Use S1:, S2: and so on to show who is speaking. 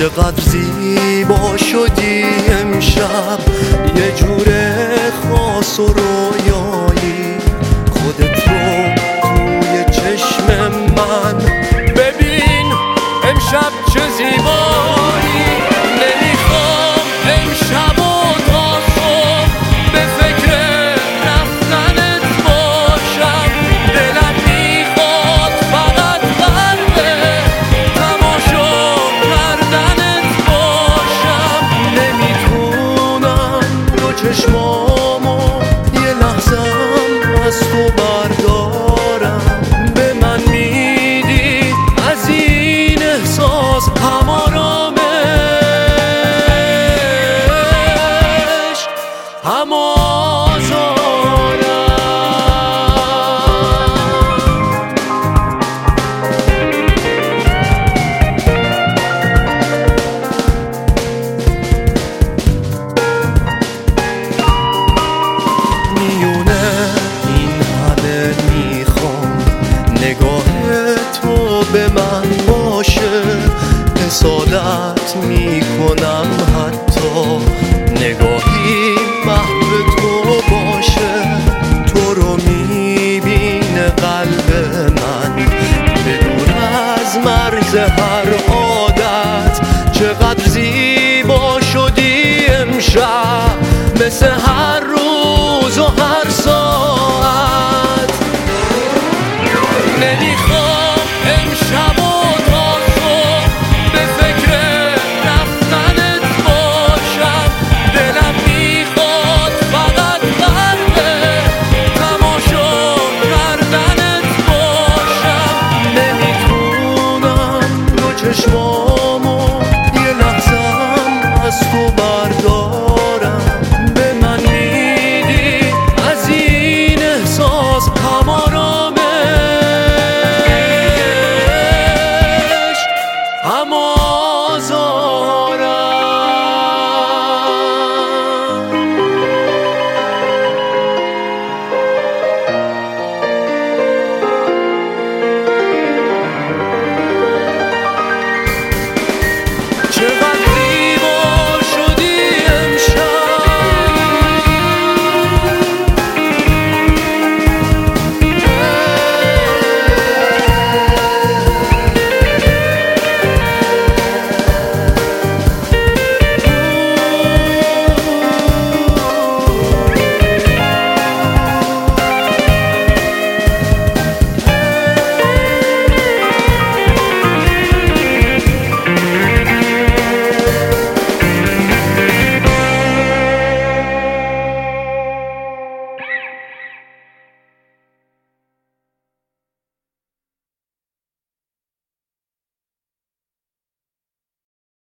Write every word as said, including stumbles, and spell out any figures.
S1: چقدر زیبا شدی امشب، یه جور خاص و رویایی، خودت رو توی چشم من ببین امشب چه زیبایی. نمیخوام امشب و تا صبح به فکر رفتنت باشم، دلم میخواد فقط غرق تماشا کردنت باشم. نمیتونم دو چشمامو یه لحظم از تو بردارم، به من میدی از این احساس هم آرامش هم آزارم. میونه این همه میخوام نگاه تو به من باشه، حسادت میکنم حتی نگاهی محو تو باشه. تو رو میبینه قلب من بدون از مرز هر عادت، چقدر زیبا شدی امشب مثل هر روز و هر ساعت.